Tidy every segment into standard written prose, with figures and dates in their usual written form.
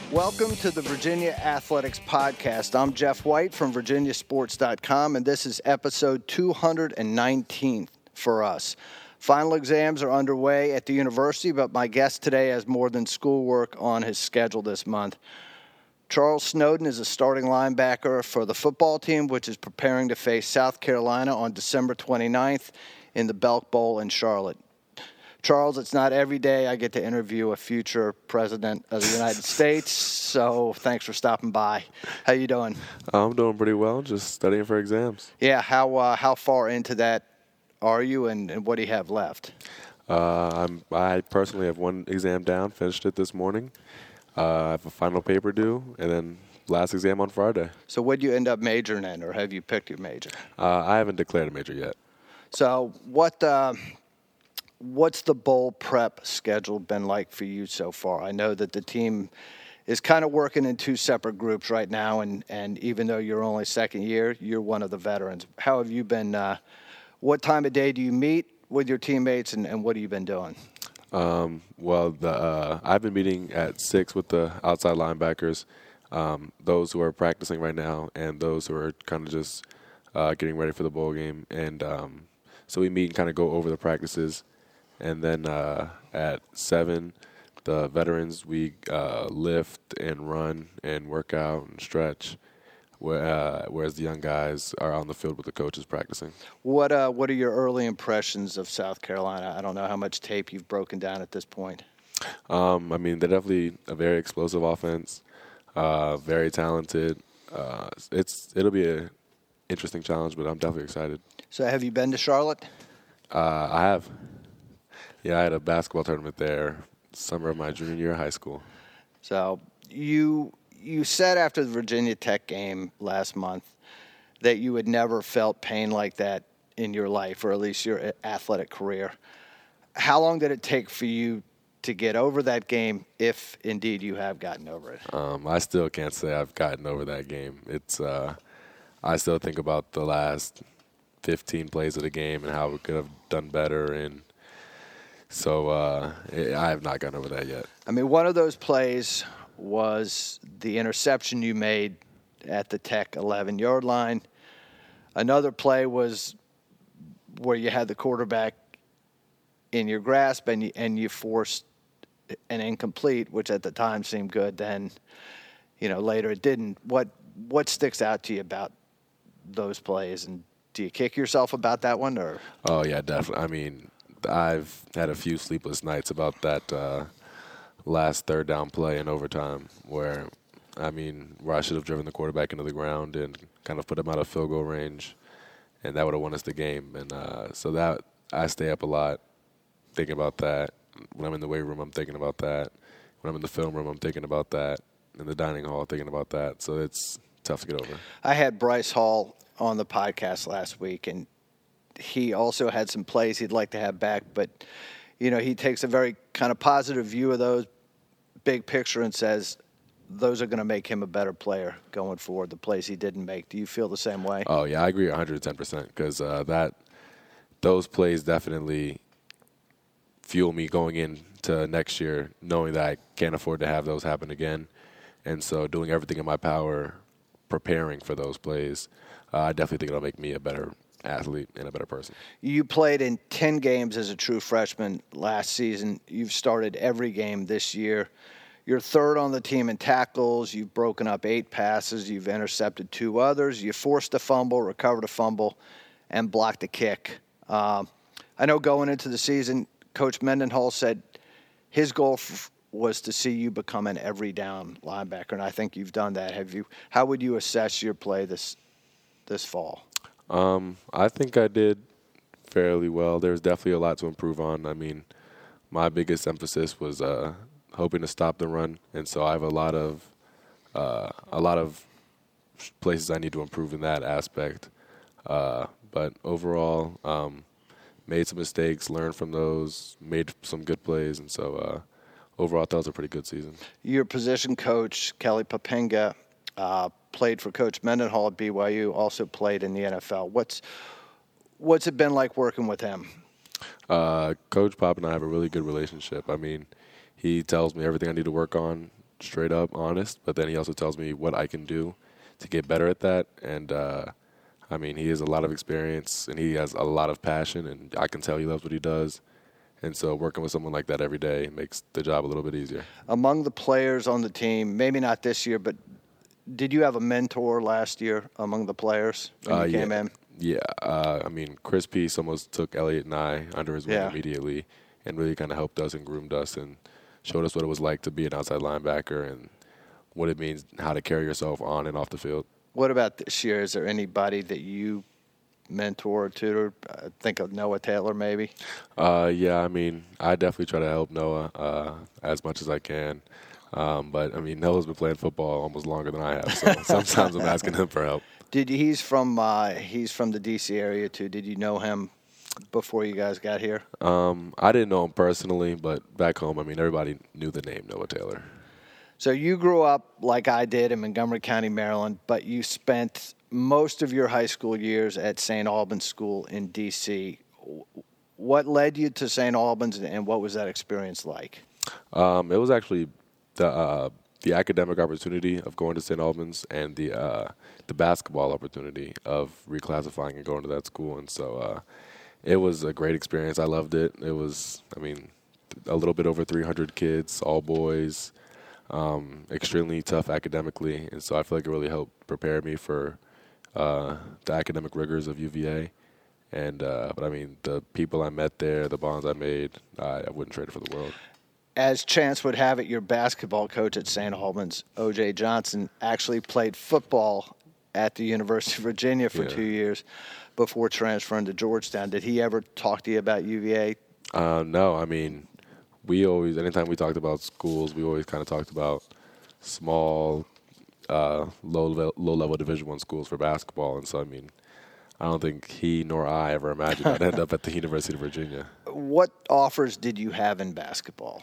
Welcome to the Virginia Athletics Podcast. I'm Jeff White from virginiasports.com, and this is episode 219 for us. Final exams are underway at the university, but my guest today has more than schoolwork on his schedule this month. Charles Snowden is a starting linebacker for the football team, which is preparing to face South Carolina on December 29th in the Belk Bowl in Charlotte. Charles, it's not every day I get to interview a future president of the United States, so thanks for stopping by. How you doing? I'm doing pretty well, just studying for exams. Yeah, how far into that are you, and what do you have left? I personally have one exam down, finished it this morning. I have a final paper due, and then last exam on Friday. So what do you end up majoring in, or have you picked your major? I haven't declared a major yet. So what's the bowl prep schedule been like for you so far? I know that the team is kind of working in two separate groups right now, and even though you're only second year, you're one of the veterans. How have you been? What time of day do you meet with your teammates, and what have you been doing? I've been meeting at 6 with the outside linebackers, those who are practicing right now and those who are kind of just getting ready for the bowl game. And so we meet and kind of go over the practices. And then at 7, the veterans, we lift and run and work out and stretch, whereas the young guys are on the field with the coaches practicing. What are your early impressions of South Carolina? I don't know how much tape you've broken down at this point. They're definitely a very explosive offense, very talented. It'll be an interesting challenge, but I'm definitely excited. So have you been to Charlotte? I have. Yeah, I had a basketball tournament there summer of my junior year of high school. So you said after the Virginia Tech game last month that you had never felt pain like that in your life, or at least your athletic career. How long did it take for you to get over that game, if indeed you have gotten over it? I still can't say I've gotten over that game. I still think about the last 15 plays of the game and how we could have done better, and so I have not gotten over that yet. I mean, one of those plays was the interception you made at the Tech 11-yard line. Another play was where you had the quarterback in your grasp and you forced an incomplete, which at the time seemed good. Then, later it didn't. What sticks out to you about those plays, and do you kick yourself about that one? Or? Oh yeah, definitely. I've had a few sleepless nights about that last third down play in overtime where I should have driven the quarterback into the ground and kind of put him out of field goal range, and that would have won us the game. And so that I stay up a lot thinking about that. When I'm in the weight room, I'm thinking about that. When I'm in the film room, I'm thinking about that. In the dining hall, thinking about that. So it's tough to get over. I had Bryce Hall on the podcast last week, and he also had some plays he'd like to have back, but he takes a very kind of positive view of those, big picture, and says those are going to make him a better player going forward, the plays he didn't make. Do you feel the same way? Oh yeah, I agree 110% because those plays definitely fuel me going into next year, knowing that I can't afford to have those happen again, and so doing everything in my power, preparing for those plays. I definitely think it'll make me a better athlete and a better person. You played in 10 games as a true freshman last season. You've started every game this year. You're third on the team in tackles. You've broken up 8 passes. You've intercepted 2 others. You forced a fumble, recovered a fumble, and blocked a kick. I know going into the season, Coach Mendenhall said his goal was to see you become an every down linebacker, and I think you've done that. How would you assess your play this fall? I think I did fairly well. There's definitely a lot to improve on. My biggest emphasis was hoping to stop the run, and so I have a lot of places I need to improve in that aspect. But overall, made some mistakes, learned from those, made some good plays, and so overall, I thought it was a pretty good season. Your position coach, Kelly Poppinga, played for Coach Mendenhall at BYU, also played in the NFL. What's it been like working with him? Coach Pop and I have a really good relationship. He tells me everything I need to work on straight up honest, but then he also tells me what I can do to get better at that. And I mean, he has a lot of experience and he has a lot of passion, and I can tell he loves what he does. And so working with someone like that every day makes the job a little bit easier. Among the players on the team, maybe not this year, but did you have a mentor last year among the players when you came in? Yeah. I mean, Chris Peace almost took Elliot and I under his wing immediately and really kind of helped us and groomed us and showed us what it was like to be an outside linebacker and what it means, how to carry yourself on and off the field. What about this year? Is there anybody that you mentor or tutor? Think of Noah Taylor, maybe. Yeah, I mean, I definitely try to help Noah as much as I can. But I mean, Noah's been playing football almost longer than I have, so sometimes I'm asking him for help. He's from the D.C. area too. Did you know him before you guys got here? I didn't know him personally, but back home, I mean, everybody knew the name Noah Taylor. So you grew up like I did in Montgomery County, Maryland, but you spent most of your high school years at St. Albans School in D.C. What led you to St. Albans, and what was that experience like? It was actually the academic opportunity of going to St. Albans and the basketball opportunity of reclassifying and going to that school. And so it was a great experience. I loved it. It was, I mean, a little bit over 300 kids, all boys, extremely tough academically. And so I feel like it really helped prepare me for the academic rigors of UVA. And but I mean, the people I met there, the bonds I made, I wouldn't trade it for the world. As chance would have it, your basketball coach at St. Albans, O.J. Johnson, actually played football at the University of Virginia for 2 years before transferring to Georgetown. Did he ever talk to you about UVA? No, I mean, we always, anytime we talked about schools, we always kind of talked about small, low-level Division I schools for basketball. And so, I mean, I don't think he nor I ever imagined I'd end up at the University of Virginia. What offers did you have in basketball?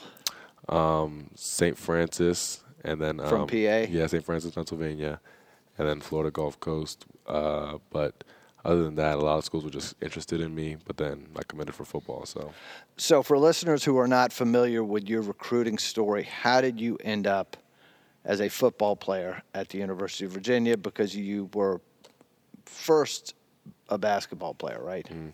St. Francis, and then from PA? Yeah, St. Francis, Pennsylvania, and then Florida Gulf Coast. But other than that, a lot of schools were just interested in me, but then I committed for football. So for listeners who are not familiar with your recruiting story, how did you end up as a football player at the University of Virginia? Because you were first a basketball player, right? Mm-hmm.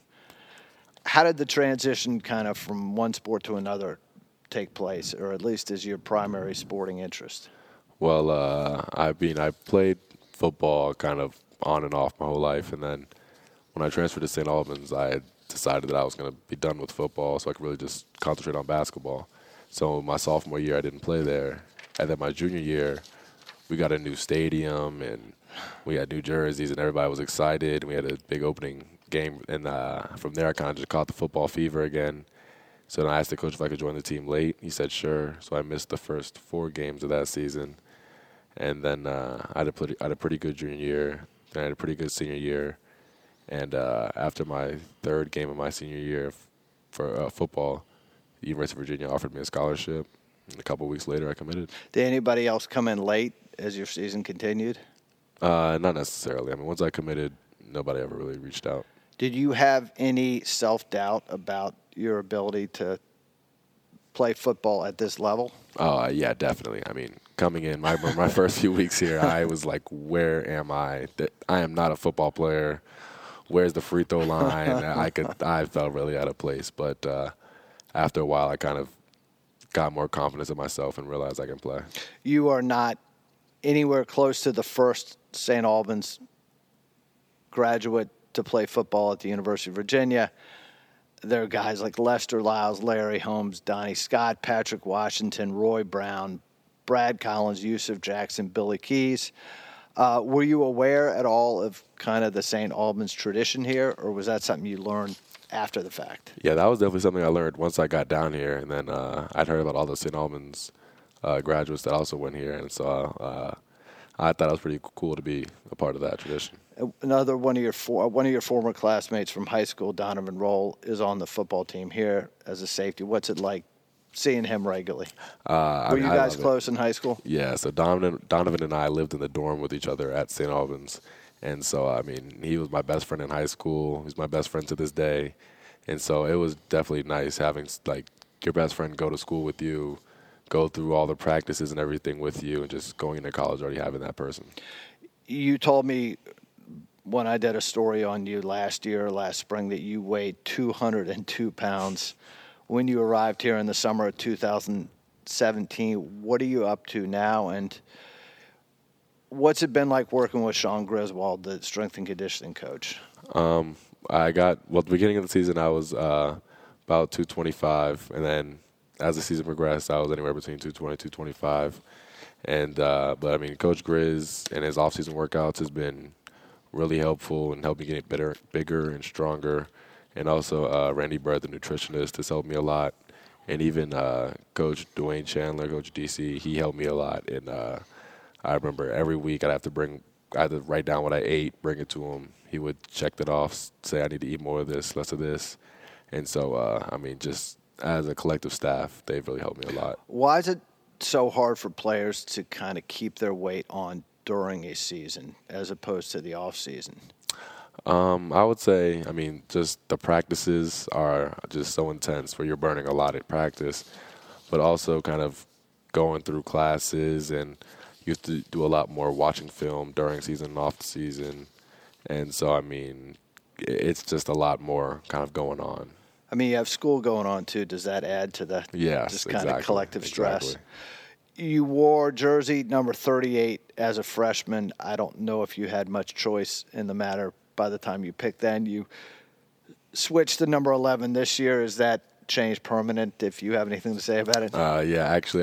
How did the transition kind of from one sport to another take place, or at least as your primary sporting interest? Well, I played football kind of on and off my whole life, and then when I transferred to St. Albans, I had decided that I was going to be done with football so I could really just concentrate on basketball. So my sophomore year, I didn't play there. And then my junior year, we got a new stadium, and we had new jerseys, and everybody was excited. We had a big opening game, and from there I kind of just caught the football fever again. So then I asked the coach if I could join the team late. He said sure. So I missed the first 4 games of that season, and then I had a pretty good junior year. Then I had a pretty good senior year, and after my 3rd game of my senior year for football, the University of Virginia offered me a scholarship. And a couple of weeks later, I committed. Did anybody else come in late as your season continued? Not necessarily. I mean, once I committed, nobody ever really reached out. Did you have any self-doubt about your ability to play football at this level? Yeah, definitely. I mean, coming in my first few weeks here, I was like, where am I? I am not a football player. Where's the free throw line? I felt really out of place. But after a while, I kind of got more confidence in myself and realized I can play. You are not anywhere close to the first St. Albans graduate to play football at the University of Virginia. There are guys like Lester Lyles, Larry Holmes, Donnie Scott, Patrick Washington, Roy Brown, Brad Collins, Yusuf Jackson, Billy Keys. Were you aware at all of kind of the St. Albans tradition here, or was that something you learned after the fact? Yeah, that was definitely something I learned once I got down here, and then I'd heard about all the St. Albans graduates that also went here, and so I thought it was pretty cool to be a part of that tradition. Another one of your former classmates from high school, Donovan Roll, is on the football team here as a safety. What's it like seeing him regularly? Were you guys close in high school? Yeah, so Donovan and I lived in the dorm with each other at St. Albans. And so, I mean, he was my best friend in high school. He's my best friend to this day. And so it was definitely nice having, like, your best friend go to school with you, go through all the practices and everything with you, and just going into college already having that person. You told me when I did a story on you last spring, that you weighed 202 pounds when you arrived here in the summer of 2017. What are you up to now, and what's it been like working with Sean Griswold, the strength and conditioning coach? At the beginning of the season, I was about 225, and then as the season progressed, I was anywhere between 220 and 225. But I mean, Coach Grizz and his off-season workouts has been really helpful and helped me get bigger and stronger. And also Randy Bird, the nutritionist, has helped me a lot. And even Coach Dwayne Chandler, Coach DC, he helped me a lot. And I remember every week I had to write down what I ate, bring it to him. He would check that off, say I need to eat more of this, less of this. And so, I mean, just as a collective staff, they've really helped me a lot. Why is it so hard for players to kind of keep their weight on during a season as opposed to the off season? I would say, I mean, just the practices are just so intense where you're burning a lot at practice, but also kind of going through classes, and you have to do a lot more watching film during season and off the season. And so, I mean, it's just a lot more kind of going on. I mean, you have school going on, too. Does that add to the just kind of collective stress? Exactly. You wore jersey number 38 as a freshman. I don't know if you had much choice in the matter by the time you picked then. You switched to number 11 this year. Is that change permanent, if you have anything to say about it? Yeah, actually,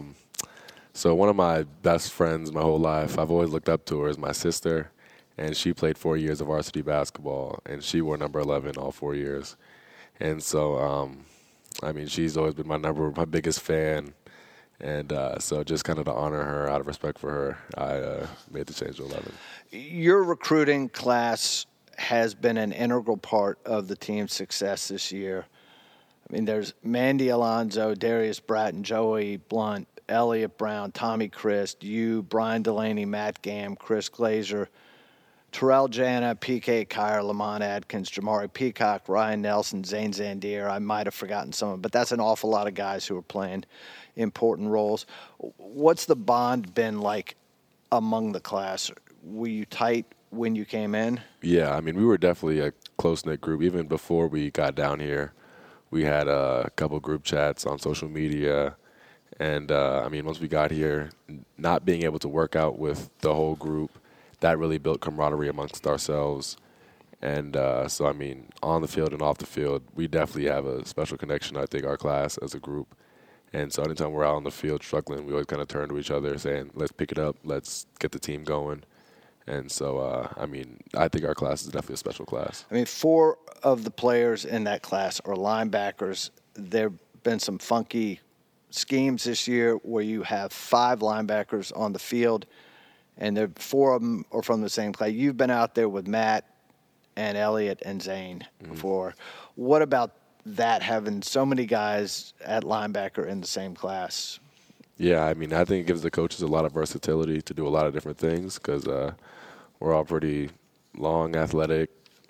so one of my best friends my whole life, I've always looked up to her, is my sister, and she played 4 years of varsity basketball, and she wore number 11 all 4 years. And so, I mean, she's always been my biggest fan. And so just kind of to honor her, out of respect for her, I made the change to 11. Your recruiting class has been an integral part of the team's success this year. I mean, there's Mandy Alonso, Darius Bratton, Joey Blunt, Elliott Brown, Tommy Christ, you, Brian Delaney, Matt Gamm, Chris Glazer, Terrell Jana, PK Kyer, Lamont Adkins, Jamari Peacock, Ryan Nelson, Zane Zandier. I might have forgotten some of them, but that's an awful lot of guys who are playing important roles. What's the bond been like among the class? Were you tight when you came in? Yeah, I mean, we were definitely a close-knit group. Even before we got down here, we had a couple group chats on social media. And, I mean, once we got here, not being able to work out with the whole group, that really built camaraderie amongst ourselves. And so, I mean, on the field and off the field, we definitely have a special connection, I think, our class as a group. And so anytime we're out on the field struggling, we always kind of turn to each other saying, let's pick it up, let's get the team going. And so, I mean, I think our class is definitely a special class. I mean, 4 of the players in that class are linebackers. There have been some funky schemes this year where you have 5 linebackers on the field, and 4 of them are from the same class. You've been out there with Matt and Elliott and Zane before. What about that, having so many guys at linebacker in the same class? Yeah, I mean, I think it gives the coaches a lot of versatility to do a lot of different things because we're all pretty long, athletic,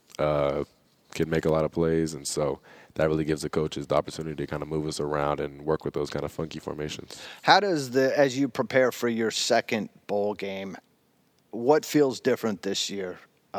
can make a lot of plays, and so that really gives the coaches the opportunity to kind of move us around and work with those kind of funky formations. How does as you prepare for your second bowl game, what feels different this year?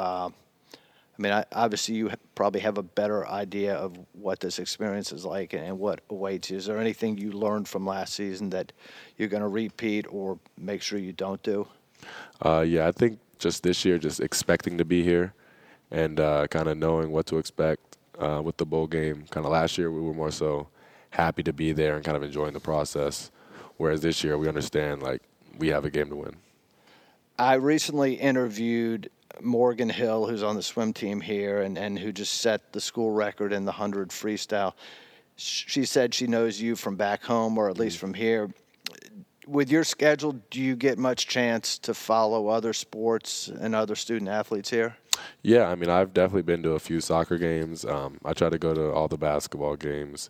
I mean, obviously you probably have a better idea of what this experience is like and what awaits you. Is there anything you learned from last season that you're going to repeat or make sure you don't do? Yeah, I think just this year, just expecting to be here and kind of knowing what to expect with the bowl game. Kind of last year, we were more so happy to be there and kind of enjoying the process, whereas this year we understand, like, we have a game to win. I recently interviewed Morgan Hill, who's on the swim team here and who just set the school record in the 100 freestyle. She said she knows you from back home, or at least from here. With your schedule, do you get much chance to follow other sports and other student athletes here? Yeah, I mean, I've definitely been to a few soccer games. I try to go to all the basketball games.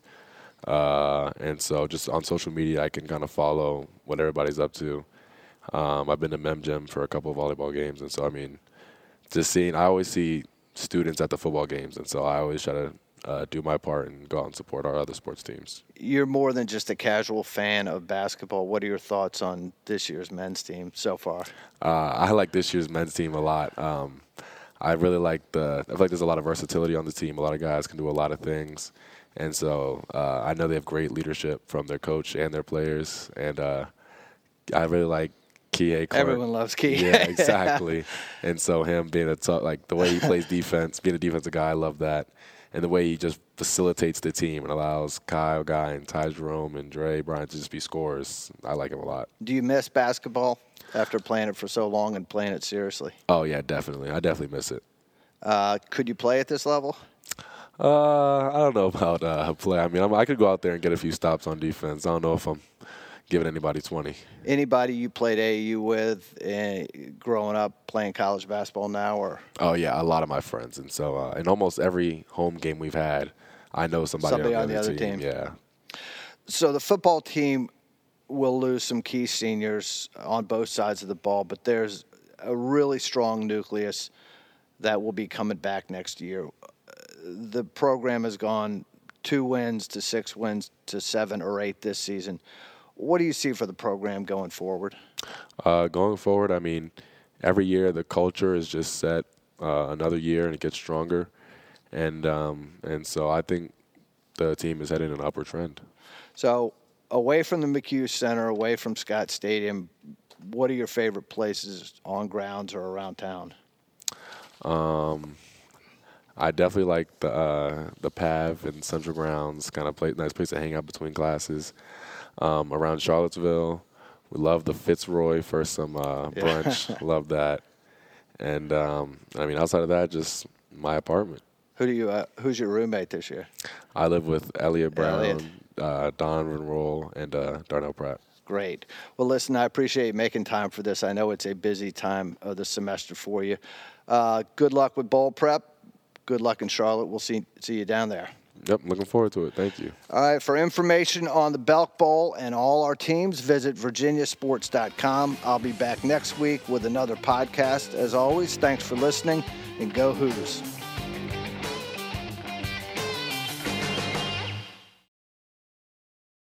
And so just on social media, I can kind of follow what everybody's up to. I've been to MemGym for a couple of volleyball games. And so, I mean, I always see students at the football games. And so I always try to do my part and go out and support our other sports teams. You're more than just a casual fan of basketball. What are your thoughts on this year's men's team so far? I like this year's men's team a lot. I really like I feel like there's a lot of versatility on the team. A lot of guys can do a lot of things. And so I know they have great leadership from their coach and their players. And I really like Kihei Clark. Everyone loves Kihei. Yeah, exactly. And so him being like the way he plays defense, being a defensive guy, I love that. And the way he just facilitates the team and allows Kyle Guy and Ty Jerome and Dre Bryant to just be scorers. I like him a lot. Do you miss basketball after playing it for so long and playing it seriously? Oh, yeah, definitely. I definitely miss it. Could you play at this level? I don't know about play. I mean, I could go out there and get a few stops on defense. I don't know if I'm giving anybody 20. Anybody you played AAU with growing up playing college basketball now? Or Oh, yeah, a lot of my friends. And so in almost every home game we've had, I know somebody on the other team. Yeah. So the football team will lose some key seniors on both sides of the ball, but there's a really strong nucleus that will be coming back next year. The program has gone 2 wins to 6 wins to 7 or 8 this season. What do you see for the program going forward? Going forward, I mean, every year the culture is just set another year and it gets stronger. And so I think the team is heading in an upward trend. So away from the McHugh Center, away from Scott Stadium, what are your favorite places on grounds or around town? I definitely like the PAV and Central Grounds, kind of nice place to hang out between classes. Around Charlottesville, we love the Fitzroy for some brunch. Love that. And I mean, outside of that, just my apartment. Who's your roommate this year? I live with Elliot Brown, Donovan Roll, and Darnell Pratt. Great. Well, listen, I appreciate you making time for this. I know it's a busy time of the semester for you. Good luck with bowl prep. Good luck in Charlotte. We'll see you down there. Yep, looking forward to it. Thank you. All right, for information on the Belk Bowl and all our teams, visit virginiasports.com. I'll be back next week with another podcast. As always, thanks for listening, and go Hoos.